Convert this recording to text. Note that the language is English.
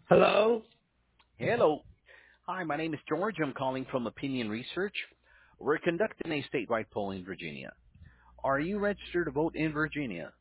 Hello? Hello. Hi, my name is George. I'm calling from Opinion Research. We're conducting a statewide poll in Virginia. Are you registered to vote in Virginia?